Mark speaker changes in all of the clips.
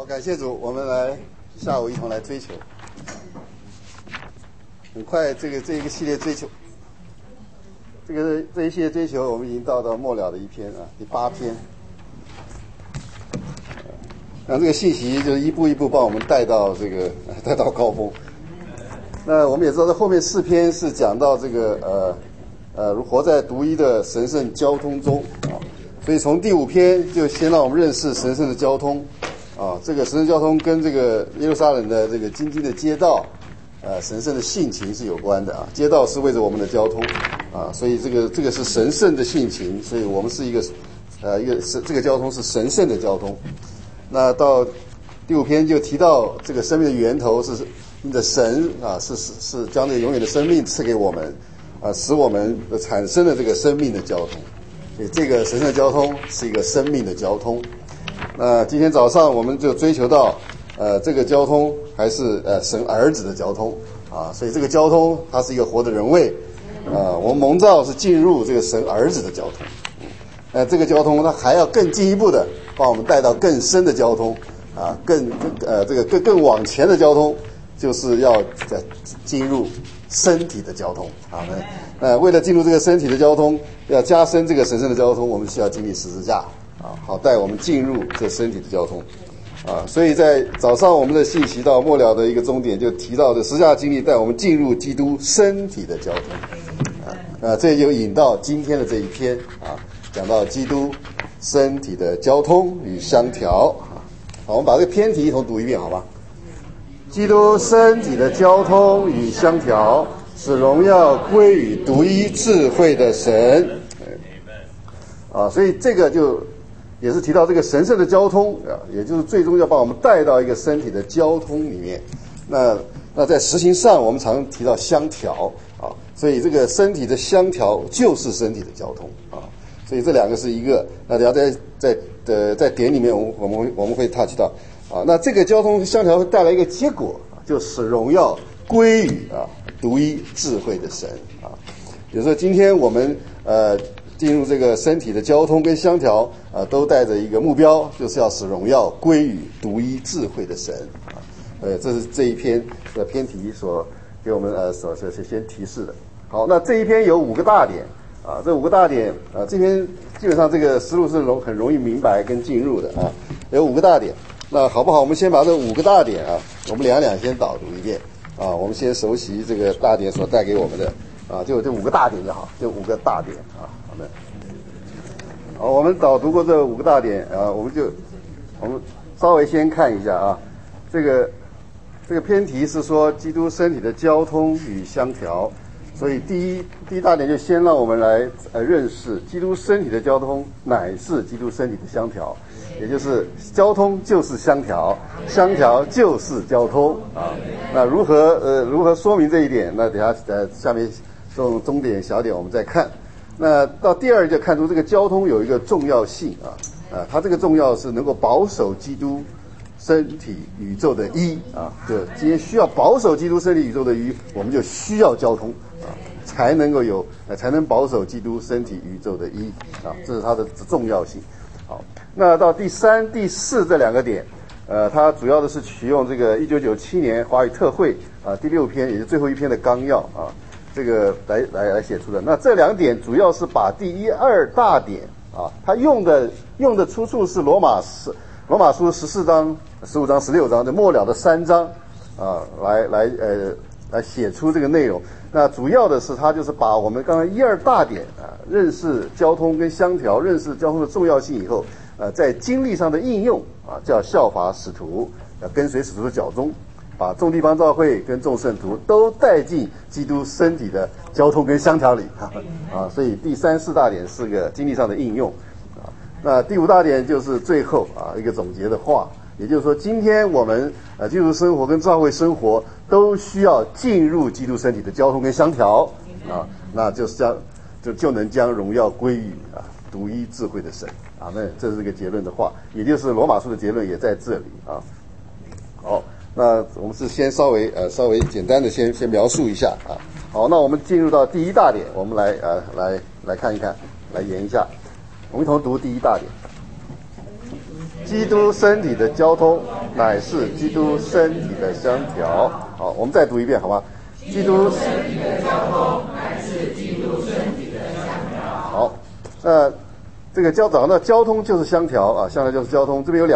Speaker 1: 感谢主，我们来下午一同来追求。很快，这一个系列追求，这一系列追求，我们已经到末了的一篇啊，第8篇。那这个信息就是一步一步帮我们带到高峰。那我们也知道，这后面4篇是讲到活在独一的神圣交通中啊，所以从第5篇就先让我们认识神圣的交通啊，这个神圣交通跟这个耶路撒冷的这个京津的街道，神圣的性情是有关的啊，街道是为着我们的交通啊，所以这个是神圣的性情，所以我们是这个交通是神圣的交通。那到第5篇就提到这个生命的源头是你的神啊，是将这个永远的生命赐给我们啊，使我们产生了这个生命的交通。所以这个神圣的交通是一个生命的交通。那今天早上我们就追求到这个交通还是神儿子的交通啊，所以这个交通它是一个活的人位啊，我们蒙召是进入这个神儿子的交通。这个交通它还要更进一步的把我们带到更深的交通啊，更往前的交通，就是要进入身体的交通啊。为了进入这个身体的交通，要加深这个神圣的交通，我们需要经历十字架啊，好带我们进入这身体的交通啊。所以在早上我们的信息到末了的一个终点，就提到这十字架经历带我们进入基督身体的交通这就引到今天的这一篇啊，讲到基督身体的交通与相调啊。好，我们把这个篇题一同读一遍，好吧？基督身体的交通与相调，使荣耀归于独一智慧的神。所以这个就也是提到这个神圣的交通啊，也就是最终要把我们带到一个身体的交通里面。那在实行上，我们常提到相调啊，所以这个身体的相调就是身体的交通啊。所以这两个是一个。那等下在点里面，我们会 touch 到啊。那这个交通相调会带来一个结果，就使荣耀归于独一智慧的神啊。比如说今天我们进入这个身体的交通跟相调都带着一个目标，就是要使荣耀归于独一智慧的神啊。这是这一篇的篇题所给我们所先提示的。好，那这一篇有5个大点啊，这5个大点这篇基本上这个思路是很容易明白跟进入的啊，有5个大点。那好不好？我们先把这5个大点啊，我们两先导读一遍啊，我们先熟悉这个大点所带给我们的啊，就这5个大点就好，这5个大点啊，好的。好，我们导读过这5个大点啊，我们稍微先看一下啊，这个篇题是说基督身体的交通与相调。所以第一大点就先让我们来认识基督身体的交通乃是基督身体的相调，也就是交通就是相调，相调就是交通啊。那如何说明这一点？那等下下面中点小点我们再看。那到第2就看出这个交通有一个重要性啊，它这个重要是能够保守基督身体宇宙的一啊，就今天需要保守基督身体宇宙的一，我们就需要交通啊，才能保守基督身体宇宙的一啊，这是它的重要性。好，那到第3、第4这2个点，它主要的是取用这个1997年华语特会啊第6篇，也是最后一篇的纲要啊，这个来写出的。那这2点主要是把第1、2大点啊，它用的出处是罗马书14章、15章、16章的末了的3章啊，来写出这个内容。那主要的是它就是把我们刚才1、2大点啊，认识交通跟相调，认识交通的重要性以后，在经历上的应用啊，叫效法使徒，要跟随使徒的脚踪，把众地方教会跟众圣徒都带进基督身体的交通跟相调里啊。所以第3、4大点是个经历上的应用。那第5大点就是最后一个总结的话，也就是说，今天我们基督生活跟教会生活都需要进入基督身体的交通跟相调啊，那就是就能将荣耀归于独一智慧的神啊。那这是一个结论的话，也就是罗马书的结论也在这里啊。好，那我们是先稍微简单的先描述一下啊。好，那我们进入到第1大点，我们来看一看，来研一下。我们一同读第1大点，基督身体的交通乃是基督身体的相调。好，我们再读一遍好吗？基督身体的交通乃是基督身体的相调。好，这个交通就是相调啊，相调就是交通。这边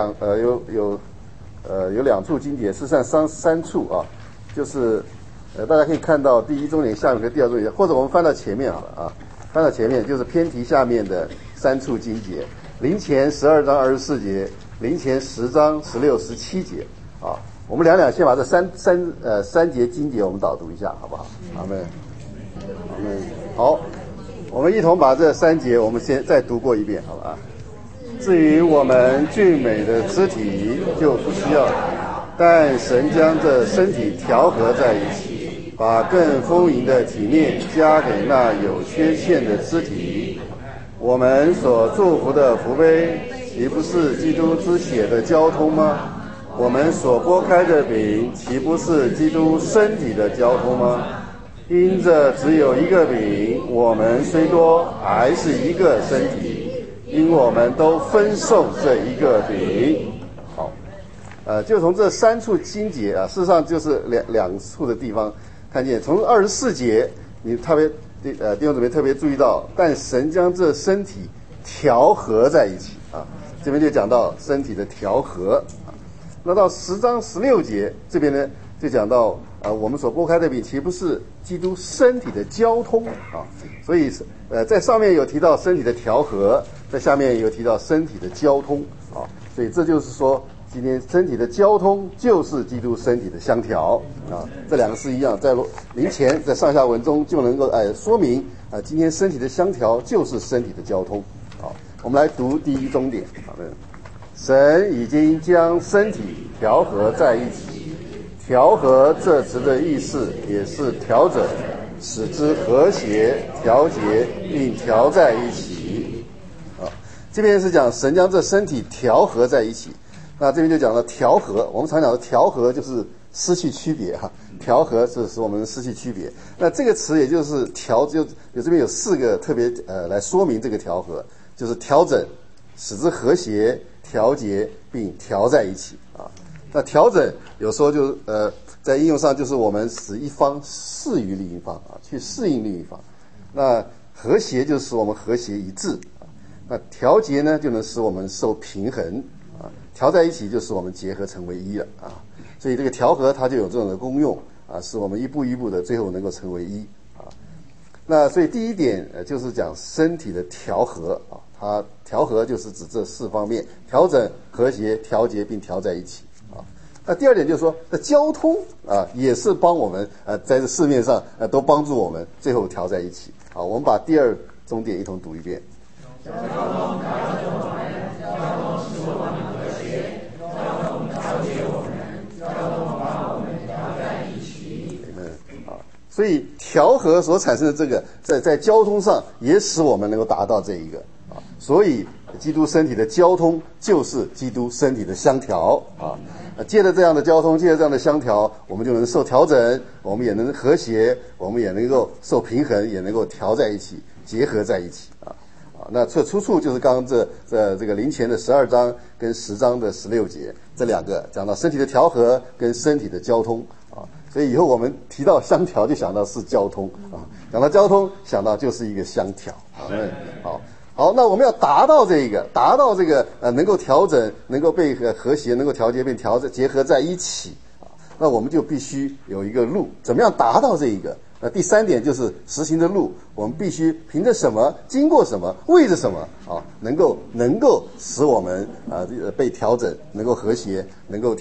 Speaker 1: 有两处经节，事实上三处啊，就是大家可以看到第一中点下面跟第二中点，或者我们翻到前面好了啊，翻到前面就是篇题下面的三处经节，临前12章24节，临前10章16、17节啊。我们两先把这三节经节我们导读一下，好不好？阿们，阿们。好，我们一同把这三节我们先再读过一遍，好吧？至于我们俊美的肢体就不需要，但神将这身体调和在一起，把更丰盈的体面加给那有缺陷的肢体。我们所祝福的福杯，岂不是基督之血的交通吗？我们所拨开的饼，岂不是基督身体的交通吗？因着只有一个饼，我们虽多，还是一个身体，因我们都分送这一个饼。好，就从这三处经节啊，事实上就是两处的地方看见。从24节，你特别弟兄姊妹特别注意到，但神将这身体调和在一起啊，这边就讲到身体的调和。那到10章16节这边呢，就讲到我们所拨开的饼，岂不是基督身体的交通啊？所以在上面有提到身体的调和，在下面有提到身体的交通啊。所以这就是说，今天身体的交通就是基督身体的相调啊。这两个是一样，在临前在上下文中就能够说明今天身体的相调就是身体的交通啊。我们来读第一中点好的。神已经将身体调和在一起，调和这词的意思也是调整，使之和谐、调节并调在一起。这边是讲神将这身体调和在一起，那这边就讲了调和。我们常讲的调和就是失去区别哈，调和是使我们失去区别。那这个词也就是就这边有4个特别来说明这个调和，就是调整、使之和谐、调节并调在一起啊。那调整有时候就在应用上就是我们使一方适于另一方啊，去适应另一方。那和谐就是使我们和谐一致啊。那调节呢就能使我们受平衡啊。调在一起就使我们结合成为一了啊。所以这个调和它就有这种的功用啊，使我们一步一步的最后能够成为一啊。那所以第一点就是讲身体的调和啊。它调和就是指这4方面：调整、和谐、调节并调在一起啊。那第二点就是说，那交通啊也是帮我们在这市面上都帮助我们最后调在一起。好，我们把第2中点一同读一遍。交通调整我们，交通使我们和谐，交通调节我们，交通把我们调在一起。所以调和所产生的这个在交通上也使我们能够达到这一个。所以基督身体的交通就是基督身体的相调啊。借着这样的交通，借着这样的相调，我们就能受调整，我们也能和谐，我们也能够受平衡，也能够调在一起，结合在一起啊。那这出处就是刚刚这个临前的12章跟10章的16节，这2个讲到身体的调和跟身体的交通啊。所以以后我们提到相调就想到是交通啊，讲到交通想到就是一个相调啊。好，那我们要达到这个能够调整，能够被和谐，能够调节并结合在一起啊。那我们就必须有一个路，怎么样达到这一个？第3点就是实行的路，我们必须凭着什么，经过什么，为着什么啊？能够使我们被调整，能够和谐，能够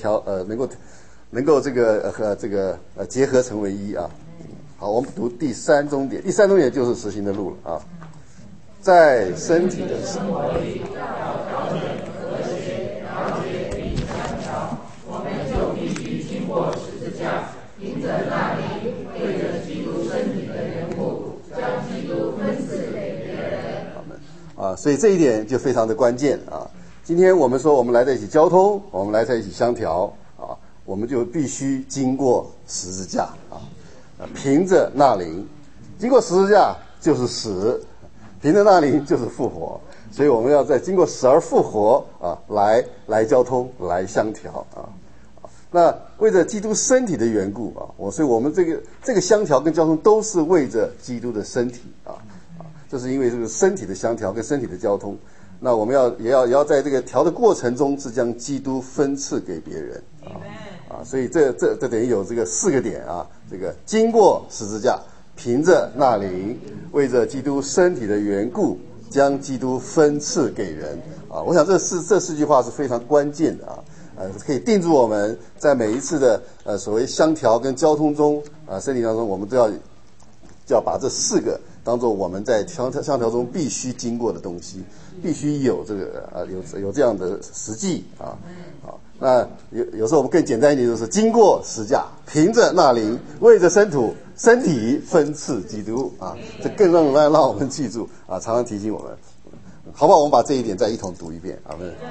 Speaker 1: 结合成为一啊。好，我们读第3中点，第3中点就是实行的路了啊。在身体的生活里要调整、和谐、调节并相调，我们就必须经过十字架，凭着那灵，对着基督身体的缘故，将基督分赐给别人。所以这一点就非常的关键啊。今天我们说我们来在一起交通，我们来在一起相调啊，我们就必须经过十字架啊，凭着那灵，经过十字架就是死。凭着那灵就是复活，所以我们要在经过死而复活啊，来交通，来相调啊。 那为着基督身体的缘故啊，所以我们这个相调跟交通都是为着基督的身体这是因为这个身体的相调跟身体的交通。那我们也要在这个调的过程中是将基督分赐给别人所以这等于有这个4个点这个经过十字架，凭着那灵，为着基督身体的缘故，将基督分赐给人我想这4句话是非常关键的可以定住我们在每一次的所谓相调跟交通中身体当中，我们都要把这4个当做我们在相调中必须经过的东西，必须有这个有这样的实际那有时候我们更简单一点，就是经过十架，凭着那灵，为着身体分赐基督这更让我们记住常常提醒我们，好不好？我们把这一点再一同读一遍，阿们。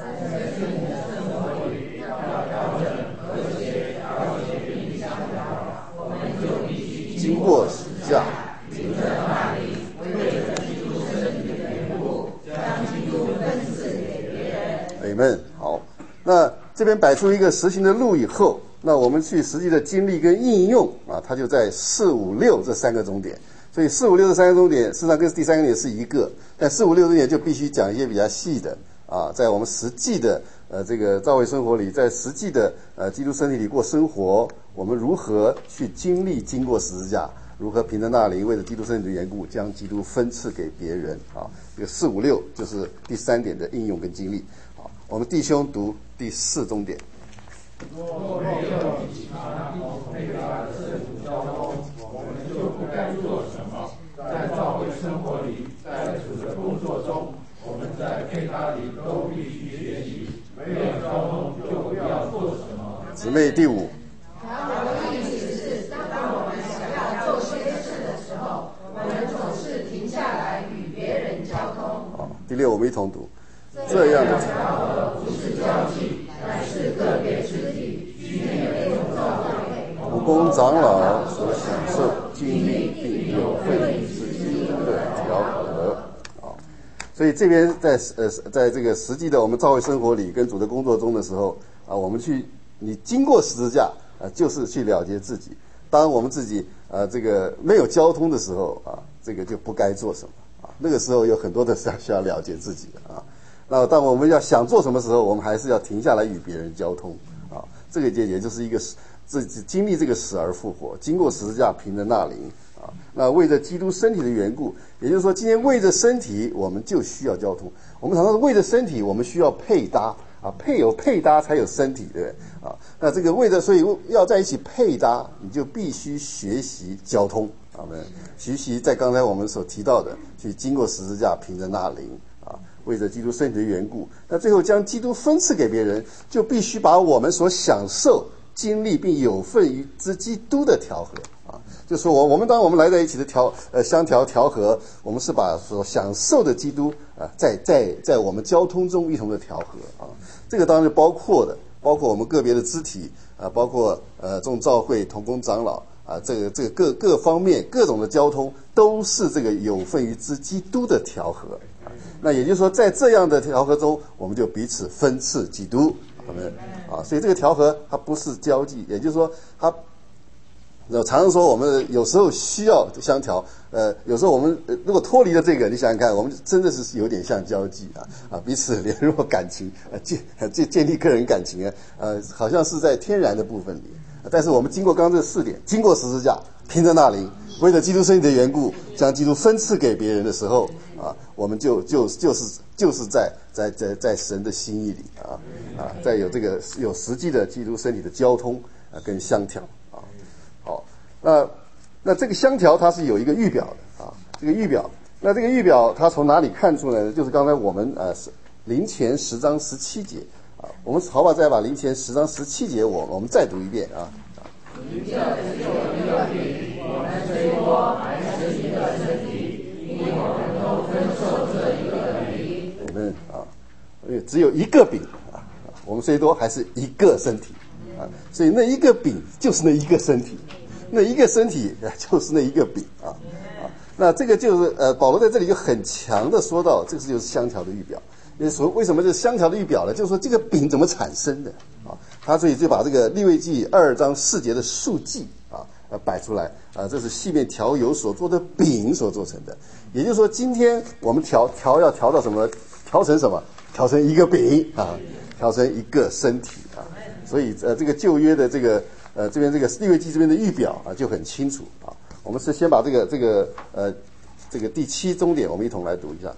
Speaker 1: 经过十架，凭着那灵，为着基督身体的缘故，将基督分赐给别人。Amen。好，那这边摆出一个实行的路以后，那我们去实际的经历跟应用它就在4、5、6这3个终点。所以4、5、6这3个终点，事实上跟第3个点是一个，但4、5、6终点就必须讲一些比较细的在我们实际的这个教会生活里，在实际的基督身体里过生活，我们如何去经过十字架，如何凭着那灵，为了基督身体的缘故，将基督分赐给别人这个4、5、6就是第3点的应用跟经历。我们弟兄读第4终点。若没有其他配搭的圣徒交通，我们就不该做什么。在教会生活里，在主的工作中，我们在配搭里都必须学习。没有交通就不要做什么。姊妹第5。我的意思是，当我们想要做些事的时候，我们总是停下来与别人交通。第6，我们一同读。这样的调和不是交际，乃是个别肢体需内容教会同工长老所享受经历并有份于自己的调和所以这边在这个实际的我们教会生活里跟主的工作中的时候我们你经过十字架就是去了结自己。当我们自己这个没有交通的时候这个就不该做什么那个时候有很多的事需要了结自己的那当我们要想做什么时候，我们还是要停下来与别人交通这个也就是一个自己经历这个死而复活，经过十字架，凭着那灵那为着基督身体的缘故，也就是说今天为着身体我们就需要交通。我们常常为着身体我们需要配搭有配搭才有身体，对不对那这个为着所以要在一起配搭，你就必须学习交通学习在刚才我们所提到的去经过十字架，凭着那灵为着基督身体的缘故，那最后将基督分赐给别人，就必须把我们所享受经历并有份于之基督的调和就是说我们当我们来在一起的相调和，我们是把所享受的基督在我们交通中一同的调和这个当然就包括我们个别的肢体包括众教会同工长老这个各方面各种的交通都是这个有份于之基督的调和那也就是说在这样的调和中，我们就彼此分赐基督所以这个调和它不是交际，也就是说它常常说我们有时候需要相调有时候我们如果脱离了这个，你想想看，我们真的是有点像交际彼此联络感情建立个人感情好像是在天然的部分里，但是我们经过刚刚这4点，经过十字架，凭着那灵，为了基督身体的缘故，将基督分赐给别人的时候我们就是在神的心意里在有实际的基督身体的交通跟相调好，那这个相调它是有一个预表的这个预表，那这个预表它从哪里看出来呢？就是刚才我们林前10章17节我们好不好再把林前10章17节我们再读一遍你这只有一个饼，我们虽多还是一个身体，因我们都分受这一个饼。我们只有一个饼我们虽多还是一个身体所以那一个饼就是那一个身体，那一个身体就是那一个饼那这个就是保罗在这里就很强的说到，这个就是相调的预表。为什么这是相调的预表呢？就是说这个饼怎么产生的他所以就把这个利未记2章4节的数记摆出来这是细面调油所做的饼所做成的。也就是说，今天我们调要调到什么？调成什么？调成一个饼调成一个身体所以这个旧约的这个这边这个利未记这边的预表就很清楚我们是先把这个第7中点我们一同来读一下。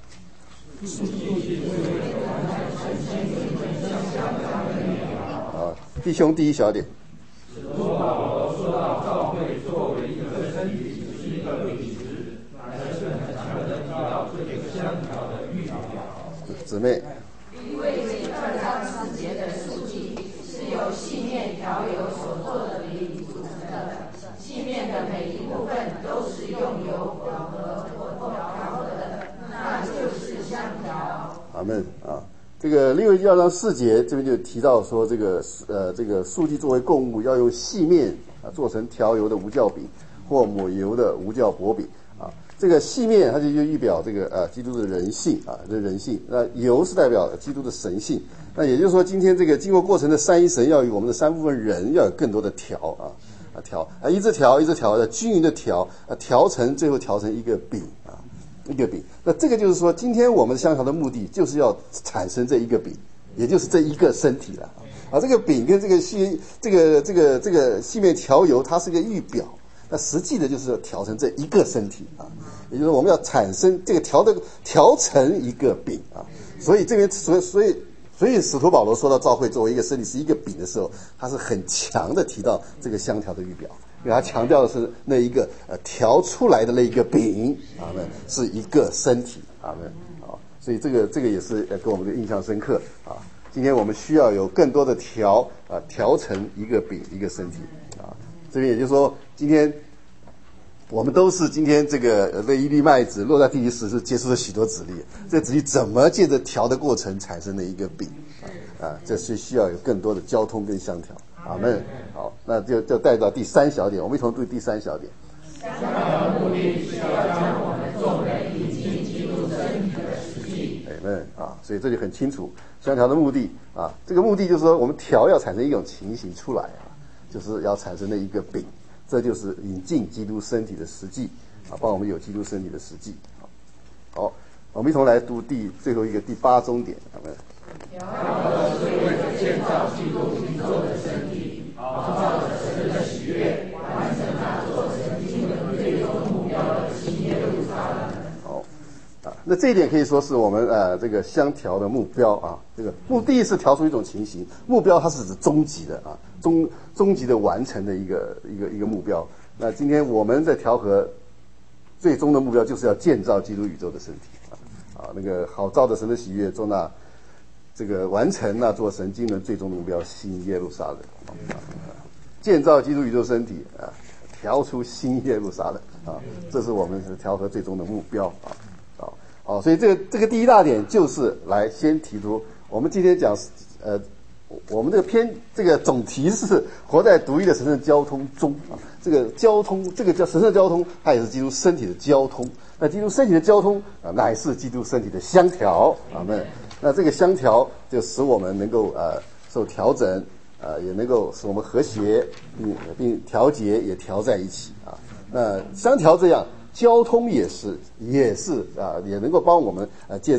Speaker 1: 弟兄第一小点。
Speaker 2: 使徒保罗说到教会作为一个身体是一个饼时，乃是很强的提到这个相调的预表。
Speaker 1: 姊妹。
Speaker 3: 利未记2章4节的数记是由细面调油所做的饼组成的，细面的每一部分都是用油混合或调和的，那就是相调。
Speaker 1: 阿们这个利未记2章4节这边就提到说，这个素祭作为供物要用细面做成调油的无酵饼或抹油的无酵薄饼这个细面它就预表这个基督的人性这人性。那油是代表基督的神性。那也就是说，今天这个经过过程的三一神要与我们的三部分人要有更多的调一直调均匀的调成最后调成一个饼一个饼。那这个就是说，今天我们相调的目的就是要产生这一个饼，也就是这一个身体了这个饼跟这个细面调油，它是个预表。那实际的就是调成这一个身体也就是我们要产生这个调成一个饼所以这边所以使徒保罗说到教会作为一个身体是一个饼的时候，他是很强的提到这个相调的预表，因为他强调的是那一个调出来的那一个饼是一个身体所以这个也是给我们的印象深刻今天我们需要有更多的调成一个饼一个身体这边也就是说，今天我们都是今天这个那一粒麦子落在地里时是结出了许多籽粒，这籽粒怎么借着调的过程产生的一个饼这是需要有更多的交通跟相调。阿们。好，那就带到第3小点，我们一同读第3小点。
Speaker 2: 相调的目的是要将我们众人引进基督身体的实际。
Speaker 1: 阿们所以这就很清楚，相调的目的这个目的就是说，我们调要产生一种情形出来就是要产生的一个饼，这就是引进基督身体的实际帮我们有基督身体的实际。好，我们一同来读最后一个第8中点。
Speaker 2: 调和是为了建造基督宇宙的身体，好照着神的喜悦，完成那做神经的最终目标的新耶路撒冷。
Speaker 1: 好那这一点可以说是我们这个相调的目标这个目的是调出一种情形，目标它是指终极的终极的完成的一个目标。那今天我们在调和最终的目标就是要建造基督宇宙的身体那个好照着神的喜悦，做那这个完成那做神经的最终目标新耶路撒冷建造基督宇宙身体调出新耶路撒冷这是我们是调和最终的目标所以这个第一大点就是来先提出我们今天讲我们这个总题是活在独一的神圣交通中这个交通，这个叫神圣交通，它也是基督身体的交通。那基督身体的交通乃是基督身体的相调。阿们。那这个相调就使我们能够受调整也能够使我们和谐并调节也调在一起那相调这样交通也是也能够帮我们借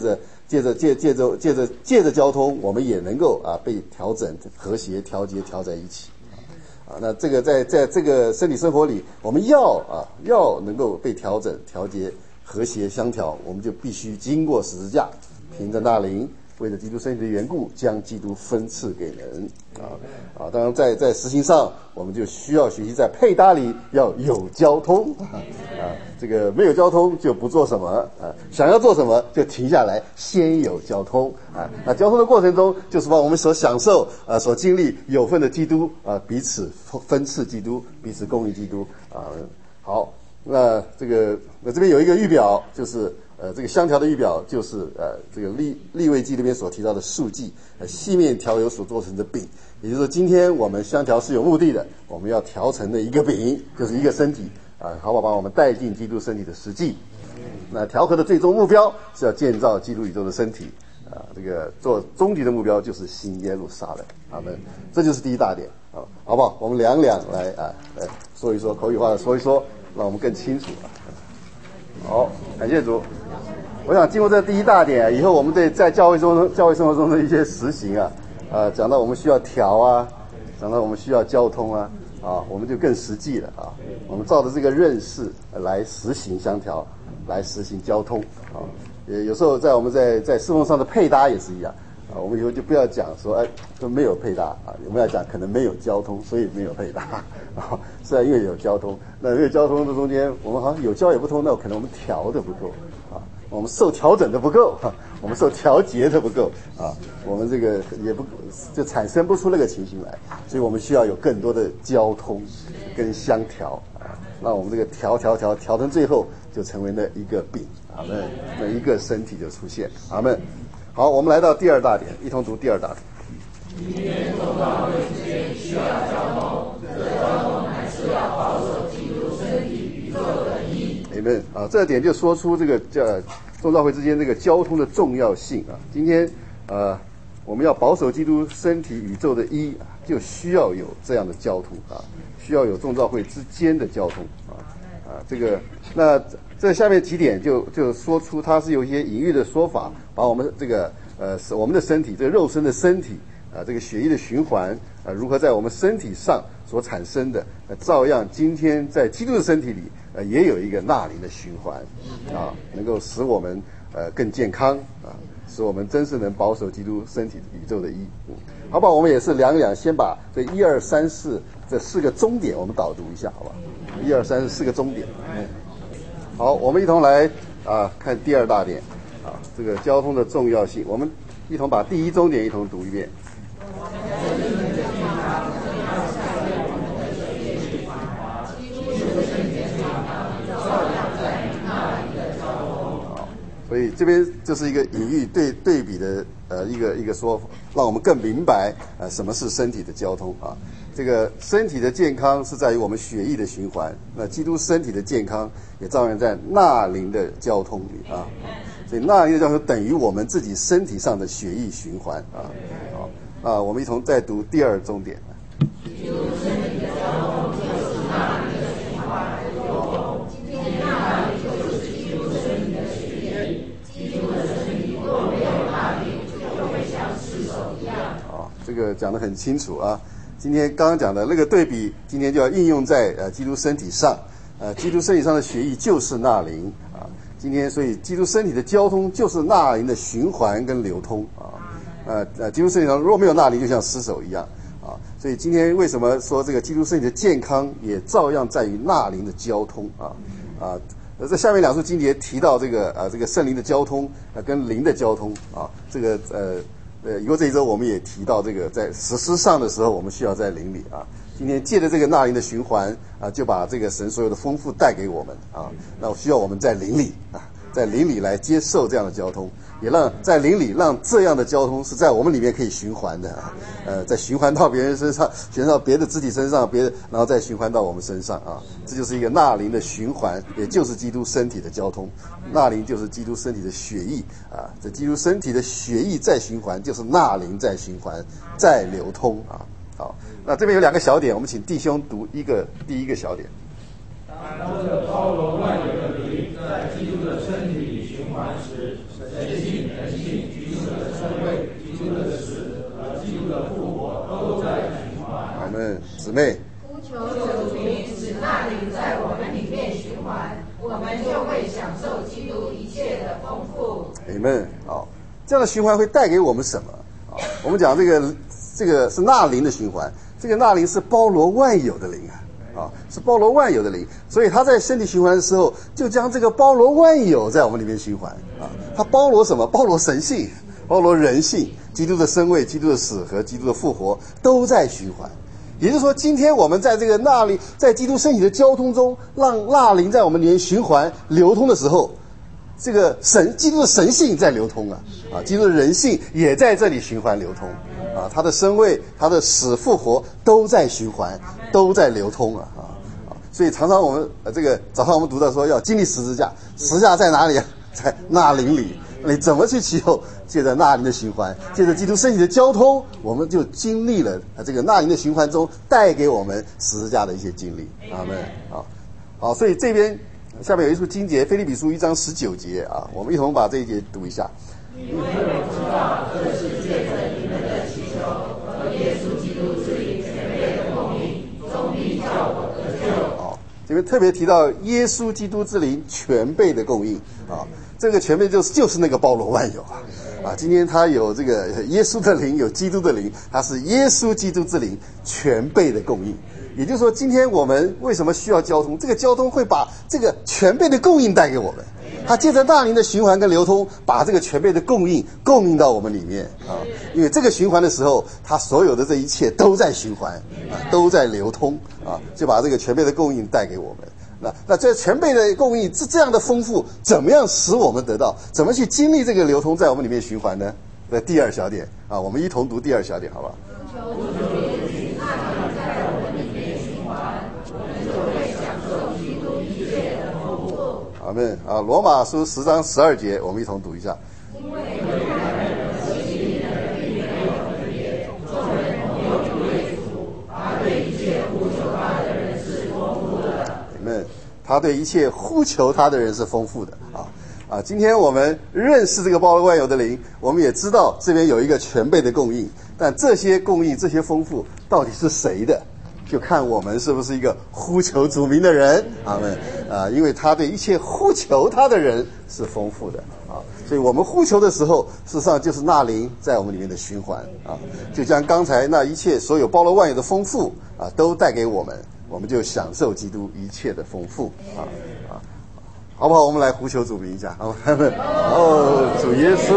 Speaker 1: 着交通，我们也能够被调整、和谐、调节、调在一起那这个在这个身体生活里，我们要能够被调整、调节、和谐、相调，我们就必须经过十字架，凭着那灵，为了基督身体的缘故，将基督分赐给人当然在实行上，我们就需要学习在配搭里要有交通这个没有交通就不做什么想要做什么就停下来，先有交通那交通的过程中，就是把我们所享受所经历有份的基督彼此分赐基督，彼此供应基督好，那这边有一个预表，就是这个相调的预表，就是这个利未记这边所提到的数记细面调油所做成的饼，也就是说，今天我们相调是有目的的，我们要调成的一个饼，就是一个身体好把我们带进基督身体的实际。那调和的最终目标是要建造基督宇宙的身体这个做终极的目标就是新耶路撒冷。阿们。这就是第一大点啊，好不好？我们两来说一说，口语化的说一说，让我们更清楚啊。好，感谢主。我想经过这第一大点以后，我们对在教会生活中的一些实行讲到我们需要调啊，讲到我们需要交通啊，我们就更实际了啊。我们照着这个认识来实行相调，来实行交通啊。有时候在我们在侍奉上的配搭也是一样啊。我们以后就不要讲说都没有配搭啊，我们要讲可能没有交通，所以没有配搭啊。虽然因为有交通，那没有交通的中间，我们好像有交也不通，那可能我们调的不够啊。我们受调整的不够我们受调节的不够啊，我们这个也不就产生不出那个情形来，所以我们需要有更多的交通跟相调啊，让我们这个调成最后就成为那一个饼，阿们，那一个身体就出现，阿们。好，我们来到第二大点，一同读第二大点。
Speaker 3: 今天宗教会之间需要交通，这交通还是要保守基督身体宇宙的一。
Speaker 1: Amen 啊，这点就说出这个宗教会之间这个交通的重要性啊。今天我们要保守基督身体宇宙的一，就需要有这样的交通啊，需要有宗教会之间的交通这个那这下面几点就说出它是有一些隐喻的说法，把我们这个我们的身体这个肉身的身体这个血液的循环如何在我们身体上所产生的照样今天在基督的身体里也有一个纳灵的循环能够使我们更健康使我们真是能保守基督身体宇宙的一。好吧，我们也是两先把这1、2、3、4这4个终点我们导读一下，好吧？1、2、3、4个终点。好，我们一同来看第二大点这个交通的重要性。我们一同把第一终点一同读一遍。所以这边就是一个隐喻对比的一个说法，让我们更明白什么是身体的交通这个身体的健康是在于我们血液的循环，那基督身体的健康也照样在纳灵的交通里所以纳灵的交通等于我们自己身体上的血液循环我们一同再读第二终点。
Speaker 3: 基督身体的交通就是纳灵的循环流通，今天纳灵就是基督身体的血液，基督的身体若没有纳灵，就会像尸首一样
Speaker 1: 这个讲得很清楚今天刚刚讲的那个对比，今天就要应用在基督身体上基督身体上的血液就是纳灵今天所以基督身体的交通就是纳灵的循环跟流通基督身体上若没有纳灵，就像尸首一样所以今天为什么说这个基督身体的健康也照样在于纳灵的交通这下面两处经节提到这个圣灵的交通跟灵的交通这个以后这一周我们也提到这个在实施上的时候，我们需要在灵里今天借着这个纳灵的循环就把这个神所有的丰富带给我们那我需要我们在灵里在灵里来接受这样的交通，也让在灵里让这样的交通是在我们里面可以循环的再循环到别人身上，循环到别的肢体身上，然后再循环到我们身上这就是一个纳灵的循环，也就是基督身体的交通。纳灵就是基督身体的血液这基督身体的血液在循环，就是纳灵在循环在流通好，那这边有2个小点，我们请弟兄读第一个小点。
Speaker 2: 当这包罗万有的灵在基督的身体里循环时，神性、人性、基督的身位、基督的死和基督的复活都在循环。
Speaker 1: 我们姊妹，
Speaker 3: 呼求主名，使纳灵在我们里面循环，我们就会享受基督一切的丰富。
Speaker 1: Amen。好，这样的循环会带给我们什么我们讲这个是纳灵的循环，这个纳灵是包罗万有的灵是包罗万有的灵，所以他在身体循环的时候，就将这个包罗万有在我们里面循环它包罗什么？包罗神性，包罗人性，基督的生位、基督的死和基督的复活都在循环。也就是说，今天我们在这个纳灵，在基督身体的交通中，让纳灵在我们里面循环流通的时候，这个基督的神性在流通基督的人性也在这里循环流通他的生位、他的死复活都在循环，都在流通所以常常我们这个早上我们读到说要经历十字架，十字架在哪里在纳灵里你怎么去祈求？借着纳灵的循环，借着基督身体的交通，我们就经历了这个纳灵的循环中带给我们十字架的一些经历。阿们。好，所以这边下面有一处经节，腓立比书1章19节啊，我们一同把这一节读一下。
Speaker 3: 因为我知道这是借着你们的祈求和耶稣基督之灵全备的供应，终必叫我得救。
Speaker 1: 这边特别提到耶稣基督之灵全备的供应啊，这个全备就是那个包罗万有啊。今天他有这个耶稣的灵，有基督的灵，他是耶稣基督之灵全备的供应。也就是说，今天我们为什么需要交通？这个交通会把这个全备的供应带给我们。他借着纳灵的循环跟流通，把这个全备的供应到我们里面啊。因为这个循环的时候，他所有的这一切都在循环啊，都在流通啊，就把这个全备的供应带给我们。那这全备的供应这样的丰富，怎么样使我们得到？怎么去经历这个流通在我们里面循环呢？第二小点啊，我们一同读第二小点，好不好？阿们啊！罗马书10章12节，我们一同读一下。因为他对一切呼求他的人是丰富的啊！今天我们认识这个包罗万有的灵，我们也知道这边有一个全备的供应，但这些供应、这些丰富到底是谁的？就看我们是不是一个呼求主名的人。阿们啊！因为他对一切呼求他的人是丰富的啊，所以我们呼求的时候，事实上就是纳灵在我们里面的循环啊，就将刚才那一切所有包罗万有的丰富啊，都带给我们，我们就享受基督一切的丰富啊，好不好？我们来呼求主名一下，好吗？哦，主耶稣，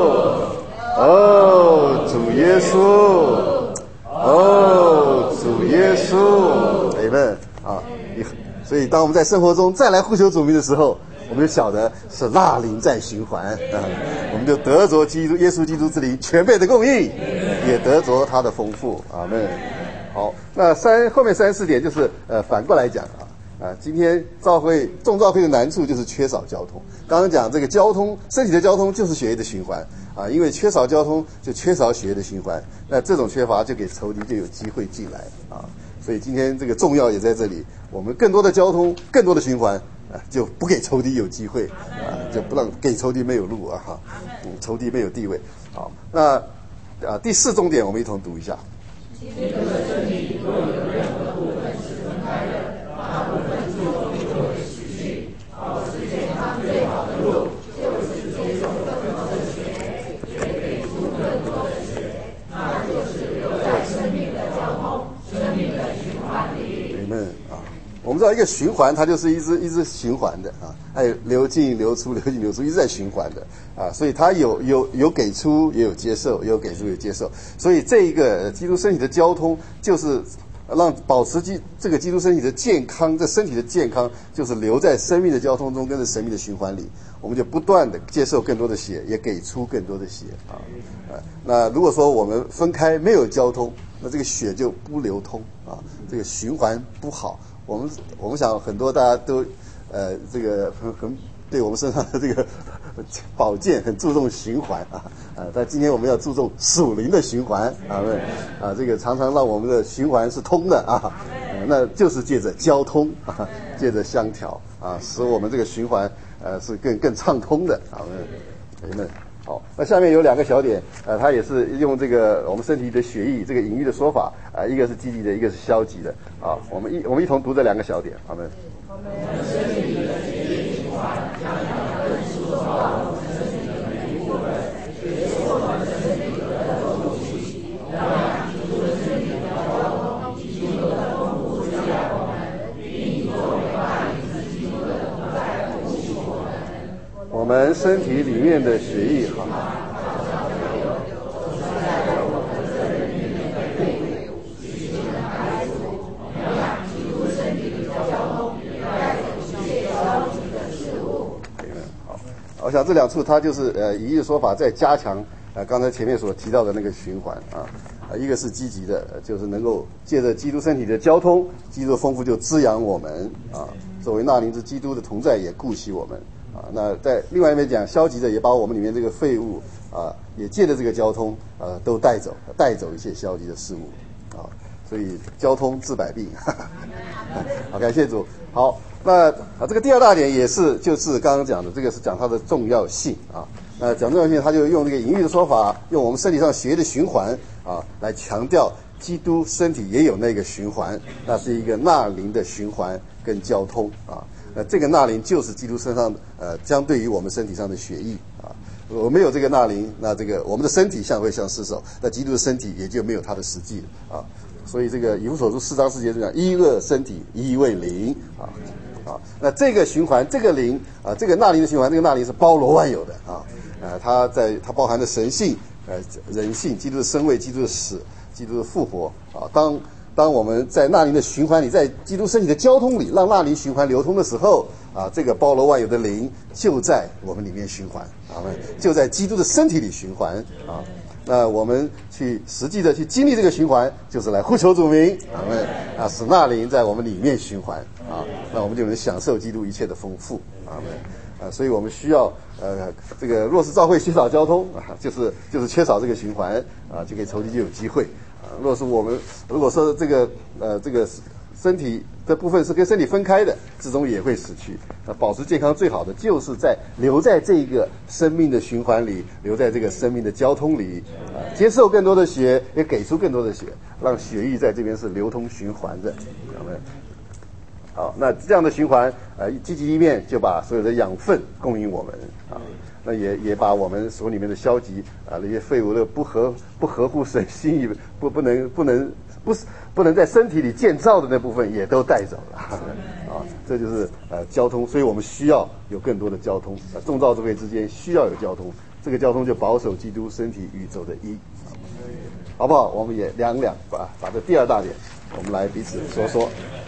Speaker 1: 哦，主耶稣。哦，主耶稣，阿们啊！所以当我们在生活中再来呼求主名的时候，我们就晓得是纳灵在循环啊，我们就得着耶稣基督之灵全备的供应，也得着他的丰富。阿们。好，那后面3、4点就是反过来讲啊，今天众教会的难处就是缺少交通。刚刚讲这个交通，身体的交通就是血液的循环啊，因为缺少交通就缺少血液的循环，那这种缺乏就给仇敌就有机会进来啊。所以今天这个重要也在这里，我们更多的交通，更多的循环啊，就不给仇敌有机会啊，就不让给仇敌没有路啊哈，仇敌没有地位。好，那第4重点我们一同读一下。基督的身体若有任何部分是分开的，那部分注重就会失去。保持健康最好的路，就是接受更多的血，也给出更多的血，那就是留在生命的交通、生命的循环里。我们知道一个循环，它就是一直循环的啊，还有流进流出，流进流出，一直在循环的啊，所以它有给出，也有接受，也有给出，有接受，所以这一个基督身体的交通，就是让保持这个基督身体的健康，这身体的健康，就是留在生命的交通中，跟着生命的循环里，我们就不断的接受更多的血，也给出更多的血啊。那如果说我们分开没有交通，那这个血就不流通啊，这个循环不好。我们想很多大家都这个很对我们身上的这个保健很注重循环但今天我们要注重属灵的循环这个常常让我们的循环是通的那就是借着交通借着相调使我们这个循环是更畅通的好，那下面有2个小点，它也是用这个我们身体的血液这个隐喻的说法一个是积极的，一个是消极的我们一同读这2个小点，好吗？我们身体的血液循环将更塑造我们身体的每一部分，也使我们身体得到补给，让基督的身体的交通，基督的丰富滋养我们，并作为大理之基督的同在补给我们。我们身体里面的血液我想这2处它就是以一个说法在加强刚才前面所提到的那个循环一个是积极的，就是能够借着基督身体的交通，基督的丰富就滋养我们作为纳灵之基督的同在也顾惜我们啊。那在另外一面讲，消极的也把我们里面这个废物啊，也借着这个交通都带走一些消极的事物啊。所以交通治百病。好，感谢主。好，那这个第二大点也是就是刚刚讲的，这个是讲它的重要性啊。讲重要性，他就用这个隐喻的说法，用我们身体上血液的循环啊，来强调基督身体也有那个循环，那是一个纳灵的循环跟交通啊。这个纳灵就是基督身上相对于我们身体上的血液啊。我没有这个纳灵，那这个我们的身体会像尸首，那基督的身体也就没有它的实际了啊。所以这个以弗所书4章4节就讲一恶身体，一为灵啊。那这个循环，这个灵啊，这个纳灵的循环，这个纳灵是包罗万有的啊。它包含的神性、人性、基督的生位、基督的死、基督的复活啊。当我们在纳灵的循环里，在基督身体的交通里，让纳灵循环流通的时候啊，这个包罗万有的灵就在我们里面循环啊，就在基督的身体里循环啊。那我们去实际的去经历这个循环，就是来呼求主名，使纳灵在我们里面循环啊，那我们就能享受基督一切的丰富所以我们需要这个若是教会缺少交通啊，就是缺少这个循环啊，就给仇敌就有机会啊。如果说这个身体这部分是跟身体分开的，最终也会死去。保持健康最好的就是留在这个生命的循环里，留在这个生命的交通里接受更多的血，也给出更多的血，让血液在这边是流通循环的。好，那这样的循环积极一面就把所有的养分供应我们啊，那也把我们所里面的消极那些废物的不合乎神心意，不能在身体里建造的那部分也都带走了啊。这就是交通，所以我们需要有更多的交通众造之会之间需要有交通，这个交通就保守基督身体宇宙的一，好不好？我们也两把这第二大点我们来彼此说说。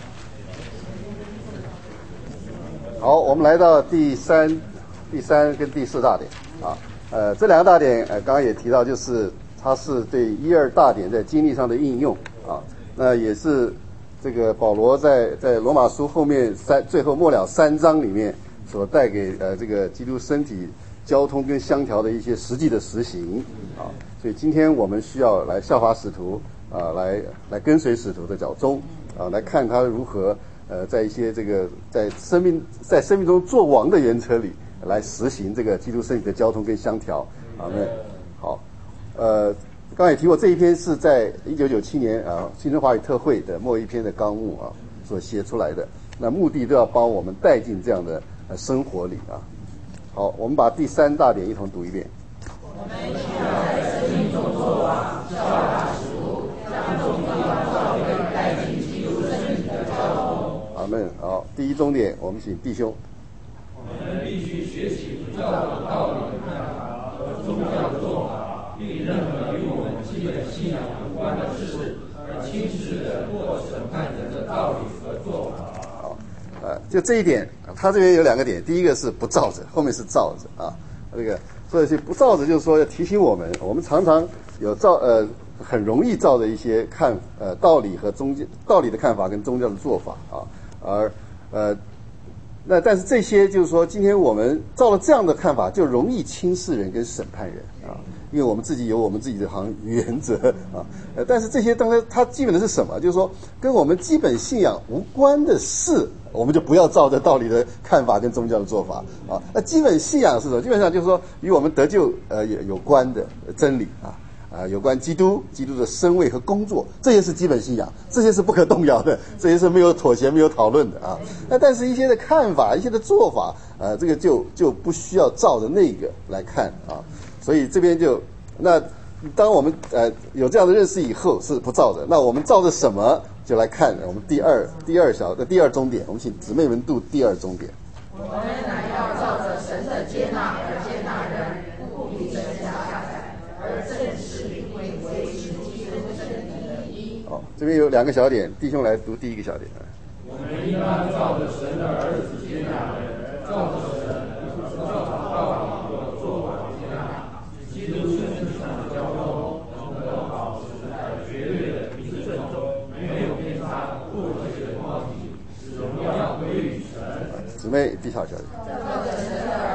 Speaker 1: 好，我们来到第三跟第4大点啊。这2个大点刚刚也提到，就是它是对1、2大点在经历上的应用啊。那也是这个保罗在罗马书后面最后末了3章里面所带给这个基督身体交通跟相调的一些实际的实行啊。所以今天我们需要来效法使徒啊，来跟随使徒的脚踪啊，来看他如何在一些这个在生命中做王的原则里来实行这个基督身体的交通跟相调啊。好，刚才也提过，这一篇是在1997年新生华语特会的末一篇的纲目啊所写出来的，那目的都要帮我们带进这样的生活里啊。好，我们把第3大点一同读一遍。
Speaker 3: 我们需要在生命中作王，效法使徒，将众地方教会带进基督身体的交通。
Speaker 1: 阿们。好，第1重点，我们请弟兄。
Speaker 2: 我们必须学习不教导道理的看法和宗教的做法，并任何与我们基本信仰无关的事，而轻视的或审判人的道理和做法。
Speaker 1: 好，就这一点，他这边有2个点，第一个是不照着，后面是照着啊。这个所以不照着，就是说要提醒我们常常有很容易照着一些道理和道理的看法跟宗教的做法啊，而那但是这些就是说，今天我们照了这样的看法，就容易轻视人跟审判人啊，因为我们自己有我们自己的原则啊。但是这些当然它基本的是什么？就是说跟我们基本信仰无关的事，我们就不要照着道理的看法跟宗教的做法啊。那基本信仰是什么？基本上就是说与我们得救有关的真理啊。有关基督的身位和工作，这些是基本信仰，这些是不可动摇的，这些是没有妥协、没有讨论的啊。那但是一些的看法、一些的做法，这个就不需要照着那个来看啊。所以这边那当我们有这样的认识以后，是不照着。那我们照着什么？就来看我们第二中点，我们请姊妹们读第2中点。
Speaker 3: 我们乃要照着神的接纳而接纳人，不彼此下载，而正是领会维持基督身体的一。
Speaker 1: 好，这边有2个小点，弟兄来读第1个小点。
Speaker 2: 我们应当照着神的儿子接纳人，照着神教导道理和做法接纳，基督身体上的交通能够保持在绝对的一致正中，没有偏差，不和谐的光体，使荣耀归于神。
Speaker 1: 姊妹第4小点。
Speaker 3: 照着神的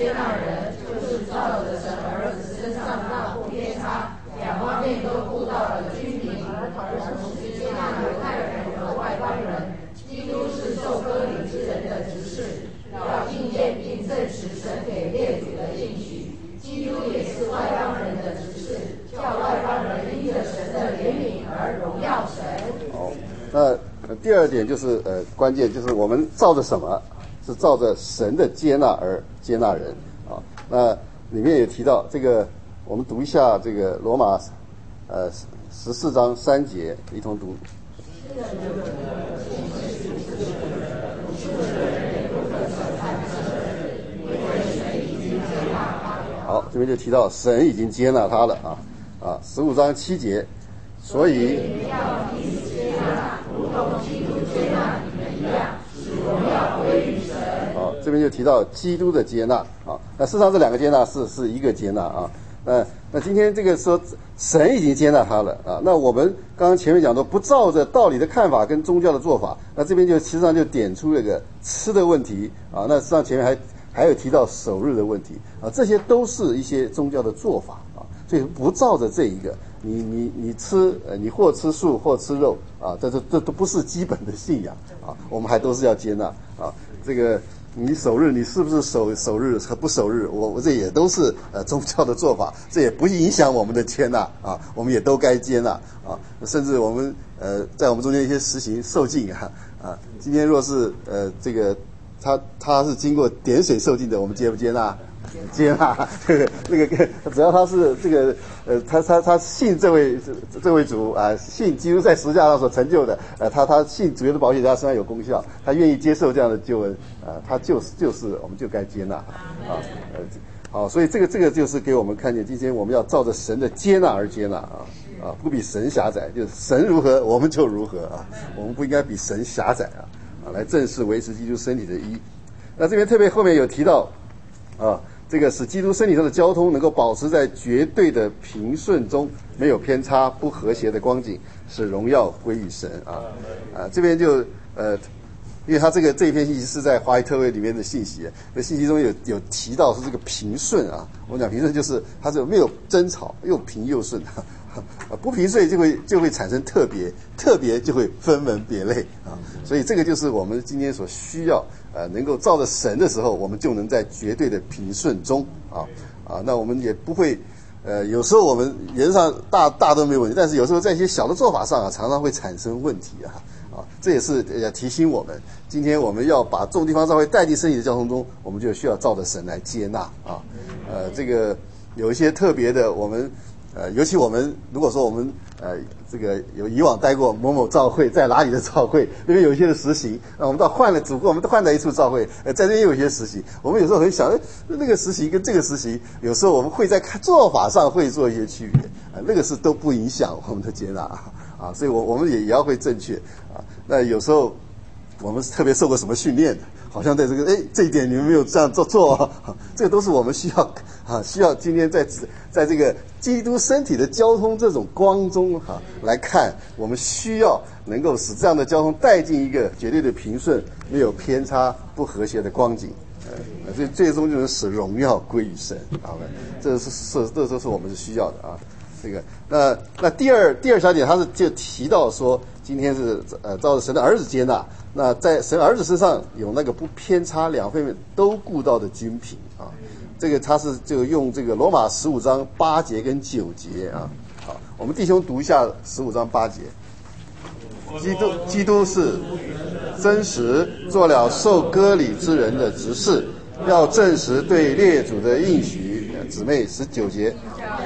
Speaker 3: 接纳人，就是照着神儿子身上那不偏差，两方面都顾到了均平，而同时接纳犹太人和外邦人。基督是受割礼之人的执事，要应验并证实神给列祖的应许。基督也是外邦人的执事，叫外邦人因着神的怜悯而荣耀神。
Speaker 1: 好，那第二点就是关键就是我们照着什么？是照着神的接纳而接纳人啊。那里面也提到这个，我们读一下这个罗马14章3节，一同读。好，这边就提到神已经接纳他了啊。15章7节，所以
Speaker 3: 要彼此接纳，如同基督接纳你们一样，使荣耀归于神。
Speaker 1: 好，这边就提到基督的接纳啊。那事实上这两个接纳是一个接纳啊。那今天这个说神已经接纳他了啊。那我们刚刚前面讲说不照着道理的看法跟宗教的做法，那这边就实际上就点出了一个吃的问题啊。那实际上前面还有提到守日的问题啊，这些都是一些宗教的做法啊。所以不照着这一个，你吃你或吃素或吃肉啊，这都不是基本的信仰啊。我们还都是要接纳啊。这个你守日，你是不是守日和不守日，我这也都是宗教的做法，这也不影响我们的接纳啊。我们也都该接纳啊。甚至我们在我们中间一些实行受浸啊，今天若是这个他是经过点水受浸的，我们接不接纳？接纳，那个只要他是这个他信这位主啊，信基督在十字架上所成就的，他信主耶稣宝血在他身上有功效，他愿意接受这样的救恩啊，他就是我们就该接纳啊。好，所以这个就是给我们看见，今天我们要照着神的接纳而接纳啊，不比神狭窄，就是神如何我们就如何啊，我们不应该比神狭窄啊，来正式维持基督身体的一。那这边特别后面有提到啊。这个使基督身体上的交通能够保持在绝对的平顺中，没有偏差、不和谐的光景，使荣耀归于神啊。这边就因为他这一篇信息是在华裔特会里面的信息，那信息中有提到是这个平顺啊。我们讲平顺就是它是没有争吵，又平又顺不平顺就会产生特别就会分门别类啊。所以这个就是我们今天所需要能够照着神的时候，我们就能在绝对的平顺中那我们也不会有时候我们原则上大都没有问题，但是有时候在一些小的做法上常常会产生问题这也是提醒我们，今天我们要把众地方教会带进身体的交通中，我们就需要照着神来接纳这个有一些特别的，我们尤其我们如果说我们这个有以往待过某某教会，在哪里的教会那边有一些的实行，我们到换了主我们都换在一处教会，在这边也有一些实行，我们有时候很想那个实行跟这个实行，有时候我们会在做法上会做一些区别那个是都不影响我们的接纳所以我们也要会正确那有时候我们特别受过什么训练的，好像在这个这一点你们没有这样做这个都是我们需要今天在这个基督身体的交通这种光中来看，我们需要能够使这样的交通带进一个绝对的平顺，没有偏差、不和谐的光景所以最终就能使荣耀归于神这都是我们是需要的这个那第二小点，他就提到说，今天是照着神的儿子接纳，那在神儿子身上有那个不偏差，两方面都顾到的均平这个他是就用这个罗马15章8节跟9节好，我们弟兄读一下15章8节。基督是真实做了受割礼之人的执事，要证实对列祖的应许。姊妹19节。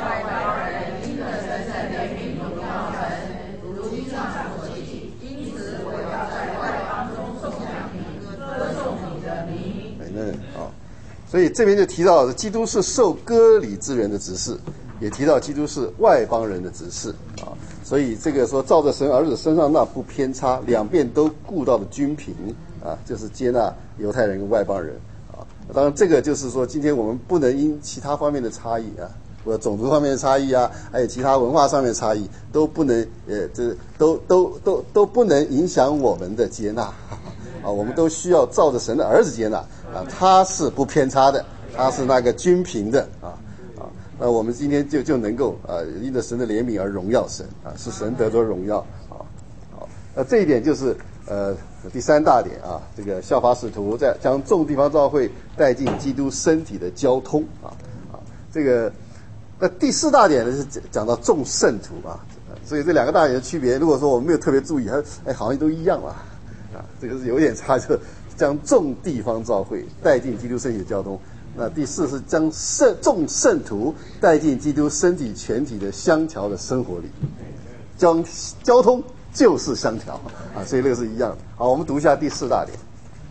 Speaker 1: 所以这边就提到基督是受割礼之人的执事，也提到基督是外邦人的执事所以这个说照着神儿子身上那不偏差，两边都顾到的均平就是接纳犹太人跟外邦人当然这个就是说今天我们不能因其他方面的差异或者种族方面的差异还有其他文化上面的差异都不能都不能影响我们的接纳我们都需要照着神的儿子接纳他是不偏差的他是那个均平的那我们今天就能够因着神的怜悯而荣耀神是神得着荣耀好，这一点就是第三大点这个效法使徒在将众地方教会带进基督身体的交通这个那第四大点呢是讲到众圣徒所以这两个大点的区别，如果说我们没有特别注意，好像都一样这个是有点差，就将众地方教会带进基督身体的交通。那第四是将众圣徒带进基督身体全体的相调的生活里，将交通就是相调所以这个是一样的。好，我们读一下第四大点。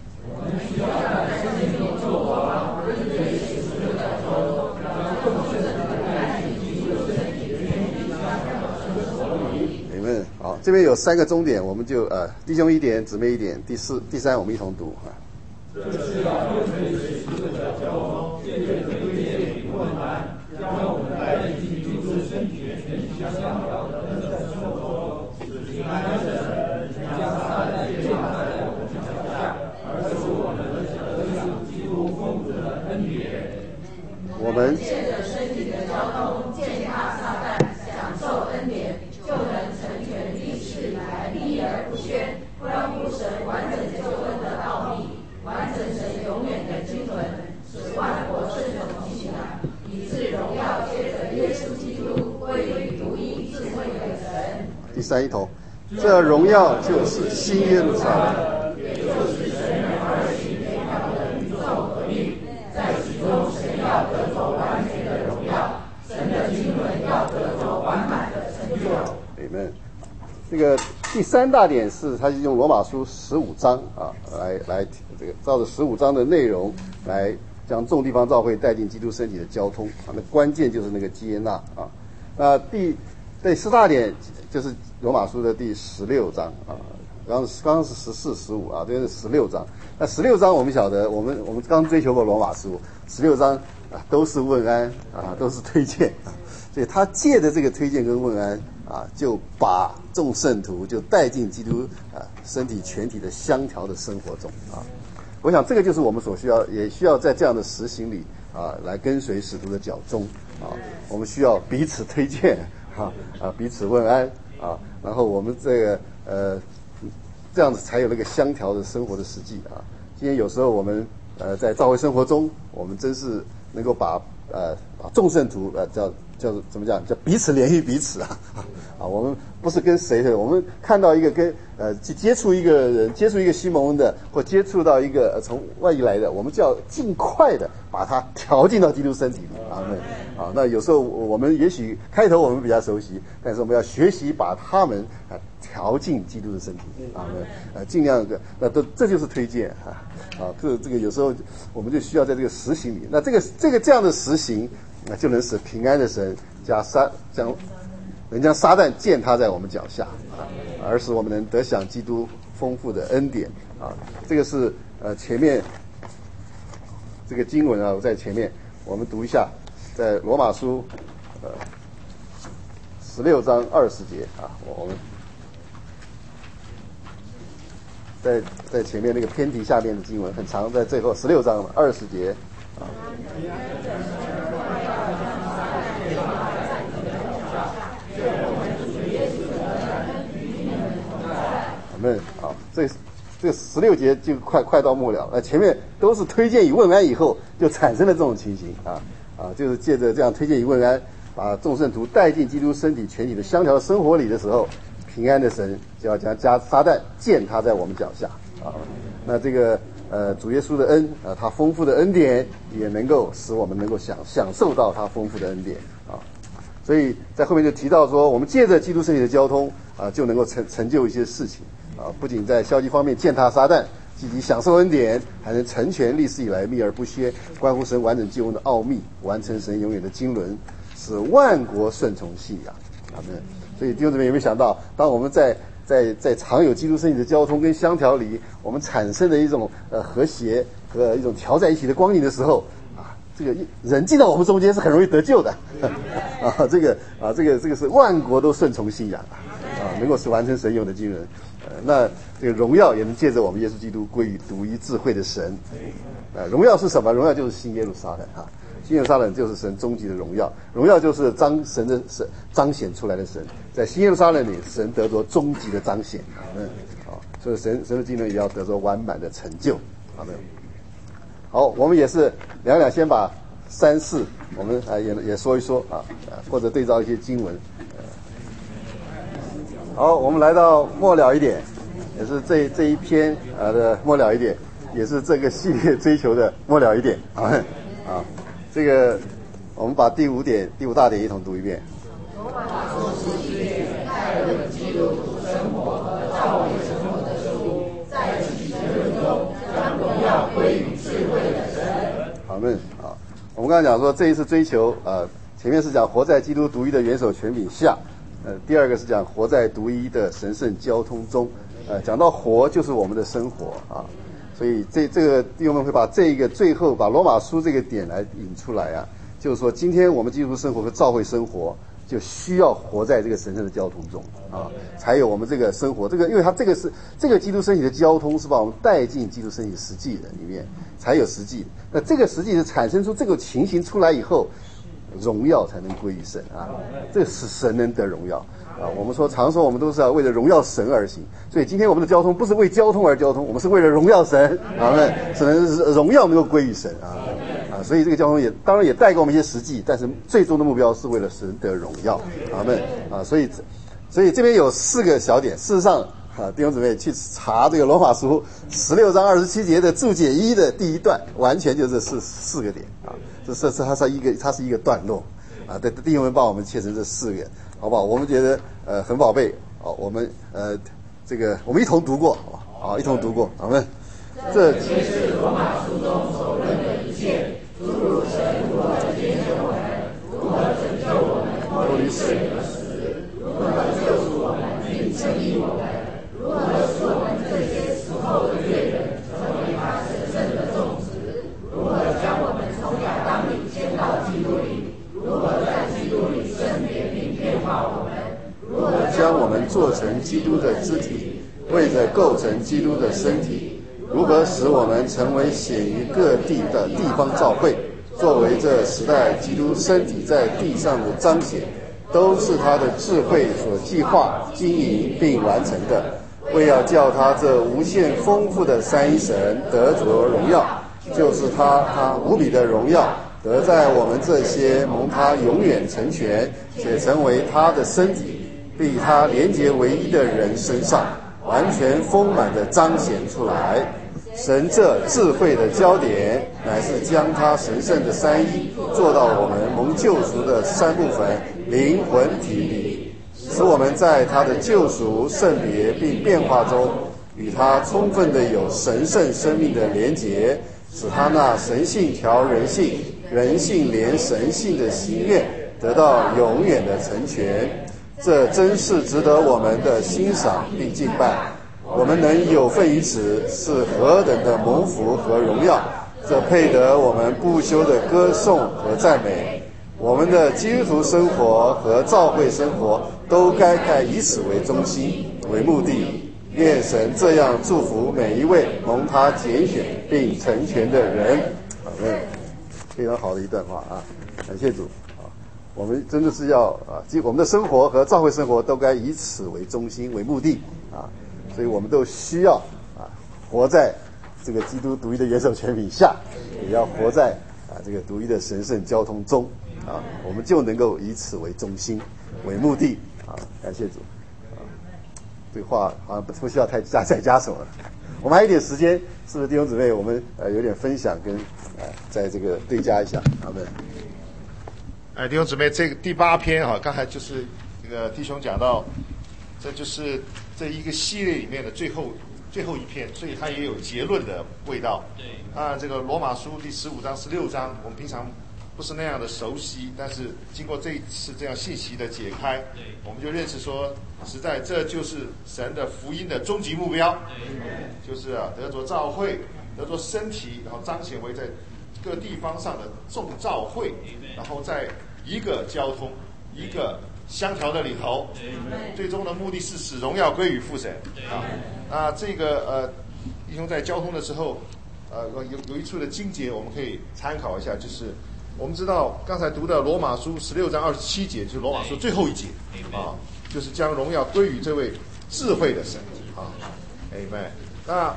Speaker 1: 好，这边有三个重点，我们就弟兄一点，姊妹一点，第三我们一同读
Speaker 2: 这是要用水使徒的交通，借着推荐与困难，将我们带进基督身体全体相调的恩的生活，使平安的神将撒旦践踏在我们脚下，而使我们得享基督丰富的恩典。
Speaker 1: 我们
Speaker 3: 借着身体的交通践踏撒旦，享受恩典，就能成全历世以来秘而不宣，关乎神完整救恩的奥秘，完成神永远的经纶，使万国顺从起来，以致荣耀借着耶稣基督归于独一智慧的神。
Speaker 1: 第三一同，这荣耀就是新耶路撒冷，
Speaker 3: 也就是神人二行美好的宇宙合一，在其中神要得着完全的荣耀，神的经纶要得着完满的成就。
Speaker 1: Amen。这个第三大点是，他是用罗马书15章来这个照着15章的内容来将众地方教会带进基督身体的交通那关键就是那个接纳那第四大点就是罗马书的第16章刚刚是14、15这个是16章。那16章我们晓得，我们刚追求过罗马书16章都是问安都是推荐所以他借着这个推荐跟问安就把众圣徒就带进基督身体全体的相调的生活中我想这个就是我们所需要，也需要在这样的实行里来跟随使徒的脚踪我们需要彼此推荐彼此问安然后我们这个这样子才有那个相调的生活的实际今天有时候我们在教会生活中，我们真是能够把众圣徒叫怎么讲？叫彼此联系彼此我们不是跟谁的，我们看到一个跟去接触一个人，接触一个西蒙恩的，或接触到一个从外地来的，我们就要尽快的把他调进到基督身体里那有时候我们也许开头我们比较熟悉，但是我们要学习把他们调进基督的身体尽量的这就是推荐这个有时候我们就需要在这个实行里，那这样的实行就能使平安的神将撒旦践踏在我们脚下而使我们能得享基督丰富的恩典这个是前面这个经文我在前面我们读一下，在罗马书16章20节我们在前面那个偏题下面的经文很长，在最后16章20节这个16节就快到末了前面都是推荐与问安以后就产生了这种情形就是借着这样推荐与问安，把众圣徒带进基督身体全体的相调生活里的时候，平安的神就要将撒旦践踏在我们脚下那这个主耶稣的恩他丰富的恩典也能够使我们能够享受到他丰富的恩典所以在后面就提到说，我们借着基督身体的交通就能够成就一些事情不仅在消极方面践踏撒旦，积极享受恩典，还能成全历史以来秘而不宣，关乎神完整救恩的奥秘，完成神永远的经纶，使万国顺从信仰所以弟兄姊妹有没有想到，当我们在常有基督身体的交通跟相调里，我们产生的一种和谐和一种调在一起的光景的时候这个人进到我们中间是很容易得救的这个是万国都顺从信仰能够是完成神用的经纶。那这个荣耀也能借着我们耶稣基督归于独一智慧的神。荣耀是什么？荣耀就是新耶路撒冷啊，新耶路撒冷就是神终极的荣耀，荣耀就是彰显出来的神，在新耶路撒冷里，神得着终极的彰显。所以神的经纶也要得着完满的成就。好，我们也是两先把3、4我们也说一说啊，或者对照一些经文。好，我们来到末了一点，也是这一篇的末了一点，也是这个系列追求的末了一点啊。这个我们把第5大点一同读一遍。
Speaker 3: 罗马书11卷带论基督徒生活和教会生活的书，在其结论中将荣耀归于智慧的神。
Speaker 1: 好，我们刚才讲说这一次追求前面是讲活在基督独一的元首权柄下。第二个是讲活在独一的神圣交通中，讲到活就是我们的生活啊，所以这个弟兄们会把这个最后把罗马书这个点来引出来啊，就是说今天我们基督徒生活和教会生活就需要活在这个神圣的交通中啊，才有我们这个生活，因为它这个基督身体的交通是把我们带进基督身体实际的里面，才有实际。那这个实际是产生出这个情形出来以后，荣耀才能归于神啊，这是神能得荣耀啊。我们常说我们都是要为了荣耀神而行，所以今天我们的交通不是为交通而交通，我们是为了荣耀神啊，只能是荣耀能够归于神啊。所以这个交通当然也带给我们一些实际，但是最终的目标是为了神得荣耀，阿们啊。所以这边有4个小点，事实上弟兄姊妹去查这个罗马书16章27节的注解1的第1段，完全就是4个点啊。它是一个段落啊，弟兄们帮我们切成这4个，好不好？我们觉得很宝贝啊，我们这个我们一同读过啊，一同读过，阿们。
Speaker 3: 这皆是罗马书中所论的一切，诸如神如何拣选我们，如何拯救我们脱离罪恶死，如何救赎我们并称义我们，如何使我们这些死后的罪人成为他神圣的种子，如何将我们从亚当里迁到基督里，如何在基督里分别并变化我们，如何
Speaker 1: 将我们做成基督的肢体，为着构成基督的身体，如何使我们成为显于各地的地方教会，作为这时代基督身体在地上的彰显，都是他的智慧所计划、经营并完成的，为要叫他这无限丰富的三一神得着荣耀，就是他无比的荣耀得在我们这些蒙他永远成全且成为他的身体，并以他连结唯一的人身上完全丰满的彰显出来。神这智慧的焦点，乃是将他神圣的三一做到我们蒙救赎的3部分灵魂体里，使我们在他的救赎、圣别并变化中，与他充分的有神圣生命的连结，使他那神性调人性、人性连神性的心愿得到永远的成全。这真是值得我们的欣赏并敬拜。我们能有份于此，是何等的蒙福和荣耀，这配得我们不休的歌颂和赞美。我们的基督徒生活和教会生活都该以此为中心为目的。愿神这样祝福每一位蒙他拣选并成全的人。好的，非常好的一段话啊，感谢主啊！我们真的是要我们的生活和教会生活都该以此为中心为目的啊。所以我们都需要活在这个基督独一的元首权柄下，也要活在这个独一的神圣交通中啊，我们就能够以此为中心为目的啊。感谢主啊！这个话好像不需要再加什么了。我们还有一点时间，是不是弟兄姊妹？我们有点分享跟在这个对加一下，阿们。
Speaker 4: 弟兄姊妹，这个第8篇刚才就是这个弟兄讲到，这就是这一个系列里面的最后一篇，所以它也有结论的味道。对这个罗马书第15章、16章，我们平常不是那样的熟悉，但是经过这一次这样信息的解开，我们就认识说，实在这就是神的福音的终极目标，就是得着教会，得着身体，然后彰显为在各地方上的众教会，然后在一个交通、一个相调的里头，最终的目的是使荣耀归于父神啊。这个弟兄在交通的时候，有一处的经节我们可以参考一下，就是我们知道刚才读的罗马书16章27节，就是罗马书最后一节啊，就是将荣耀归于这位智慧的神啊 ，Amen。那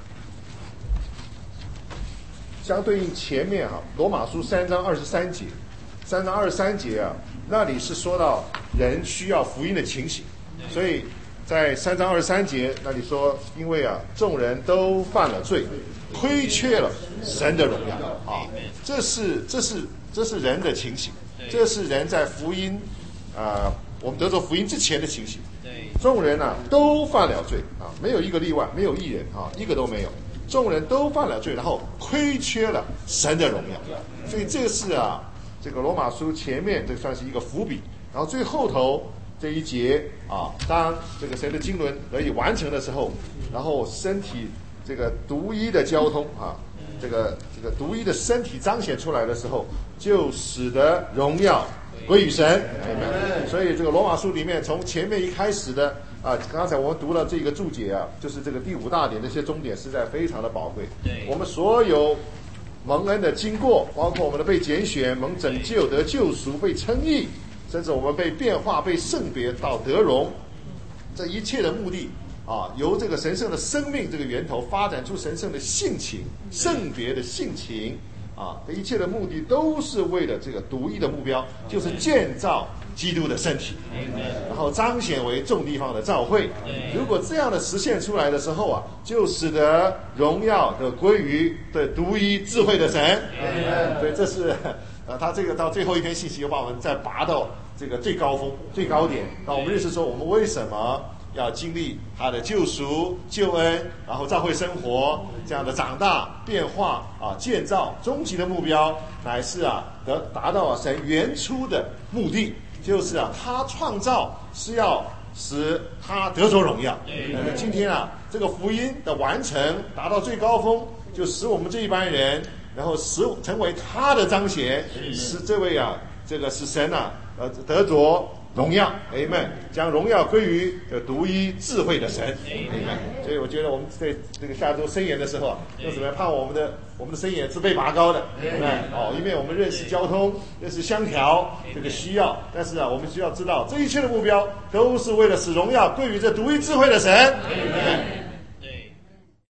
Speaker 4: 相对应前面罗马书3章23节，3章23节那里是说到人需要福音的情形，所以在3章23节那里说，因为众人都犯了罪，亏缺了神的荣耀啊，这是人的情形，这是人在福音我们得着福音之前的情形。众人都犯了罪啊，没有一个例外，没有一人一个都没有。众人都犯了罪，然后亏缺了神的荣耀，所以这个是这个罗马书前面这算是一个伏笔，然后最后头这一节当这个神的经纶得以完成的时候，然后身体这个独一的交通这个独一的身体彰显出来的时候，就使得荣耀归于神。所以这个罗马书里面从前面一开始的刚才我们读了这个注解就是这个第5大点这些终点实在非常的宝贵。我们所有蒙恩的经过，包括我们的被拣选、蒙拯救、得救赎、被称义，甚至我们被变化、被圣别到得荣，这一切的目的由这个神圣的生命这个源头发展出神圣的性情、圣别的性情这一切的目的都是为了这个独一的目标，就是建造基督的身体，然后彰显为众地方的召会。如果这样的实现出来的时候就使得荣耀的归于对独一智慧的神。所以这是他这个到最后一篇信息又把我们再拔到这个最高峰、最高点，让我们认识说我们为什么要经历他的救赎、救恩，然后召会生活这样的长大、变化建造，终极的目标乃是达到神原初的目的，就是他创造是要使他得着荣耀。今天这个福音的完成达到最高峰，就使我们这一班人，然后成为他的彰显，使这位这个使神得着荣耀 ，Amen， 将荣耀归于独一智慧的神 ，Amen。所以我觉得我们在这个下周申言的时候用什么盼望我们的申言是被拔高的，因为我们认识交通，认识相调这个需要，但是我们需要知道这一切的目标都是为了使荣耀归于这独一智慧的神。Amen。